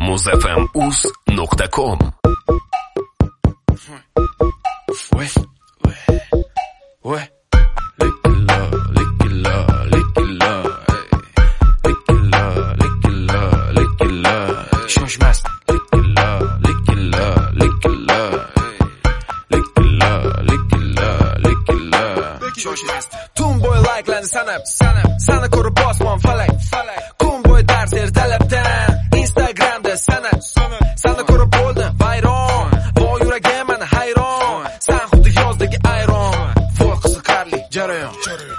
muzfm.uz.com. Shoshmas tun bo'yi layklarni sanab sana ko'rib bosmon falak kun bo'yi dars ertalabdan Instagramda sana ko'rib bo'ldim vayron voy yuragim mana hayron san xuddi yozdagi ayron voy qiziqarli jarayon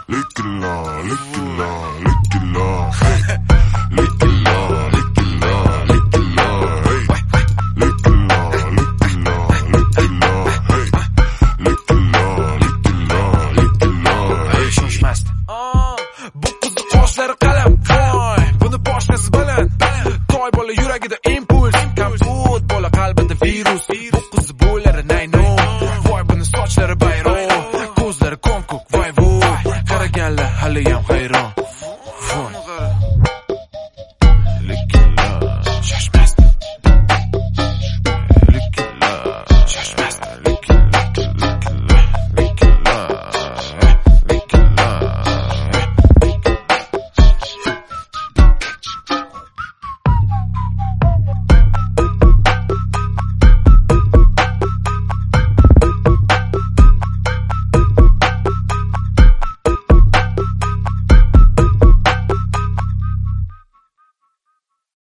bu qizni qoshlari qalam buni boshqasi bilan toy bola yuragida impuls komput bola qalbida virus